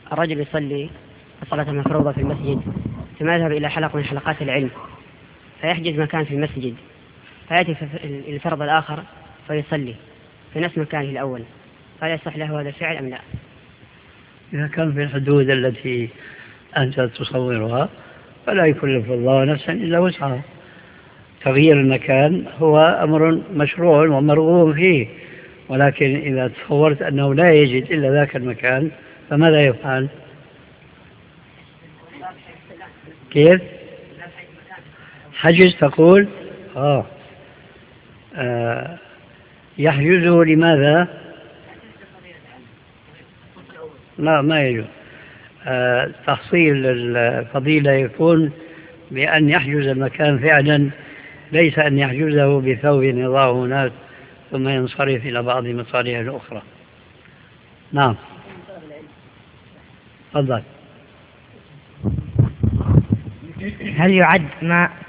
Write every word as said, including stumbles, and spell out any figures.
الرجل يصلي الصلاة المفروضة في المسجد ثم يذهب إلى حلقة من حلقات العلم فيحجز مكان في المسجد فيأتي في الفرض الآخر فيصلي في نفس مكانه الأول، هل يصح له هذا الفعل أم لا؟ إذا كان في الحدود التي أنت تصورها فلا يكلف الله نفسا إلا وسعها. تغيير المكان هو أمر مشروع ومرغوب فيه، ولكن إذا تصورت أنه لا يجد إلا ذاك المكان فماذا يفعل؟ كيف؟ حجز تقول؟ آه. آه. يحجزه لماذا؟ لا، ما يجوز. آه. تحصيل الفضيلة يكون بأن يحجز المكان فعلا، ليس أن يحجزه بثوب يضعه هناك ثم ينصرف إلى بعض مصالحه الأخرى. نعم، تفضل. هل يعد ما